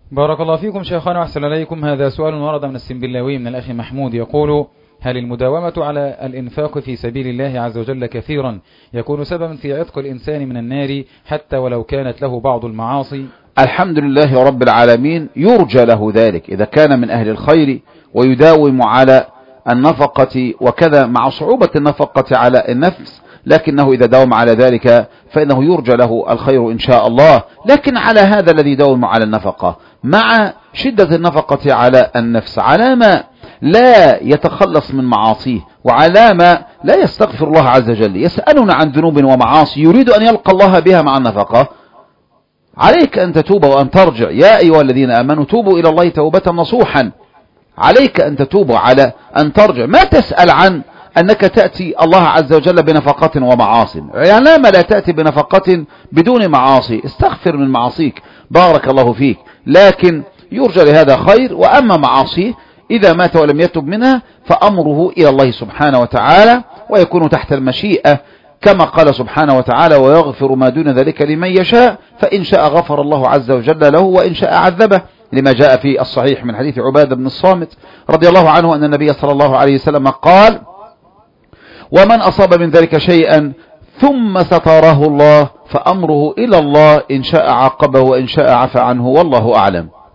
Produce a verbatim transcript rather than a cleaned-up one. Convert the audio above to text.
بارك الله فيكم شيخنا وأحسن إليكم. هذا سؤال ورد من السنبلاوي من الأخ محمود يقول: هل المداومة على الإنفاق في سبيل الله عز وجل كثيرا يكون سببا في عتق الإنسان من النار حتى ولو كانت له بعض المعاصي؟ الحمد لله رب العالمين، يرجى له ذلك إذا كان من أهل الخير ويداوم على النفقة وكذا مع صعوبة النفقة على النفس، لكنه إذا داوم على ذلك فإنه يرجى له الخير إن شاء الله. لكن على هذا الذي داوم على النفقة مع شدة النفقة على النفس، على ما لا يتخلص من معاصيه وعلى ما لا يستغفر الله عز وجل، يسألنا عن ذنوب ومعاصي يريد أن يلقى الله بها مع النفقة، عليك أن تتوب وأن ترجع. يا أيها الذين آمنوا توبوا إلى الله توبة نصوحا، عليك أن تتوب على أن ترجع. ما تسأل عن أنك تأتي الله عز وجل بنفقة ومعاصي، يعني ما لا تأتي بنفقة بدون معاصي، استغفر من معاصيك بارك الله فيك، لكن يرجى لهذا خير. وأما معاصيه إذا مات ولم يتب منها فأمره إلى الله سبحانه وتعالى، ويكون تحت المشيئة كما قال سبحانه وتعالى: ويغفر ما دون ذلك لمن يشاء، فإن شاء غفر الله عز وجل له وإن شاء عذبه، لما جاء في الصحيح من حديث عبادة بن الصامت رضي الله عنه أن النبي صلى الله عليه وسلم قال: ومن أصاب من ذلك شيئا ثم ستره الله فأمره إلى الله، إن شاء عاقبه وإن شاء عفى عنه، والله أعلم.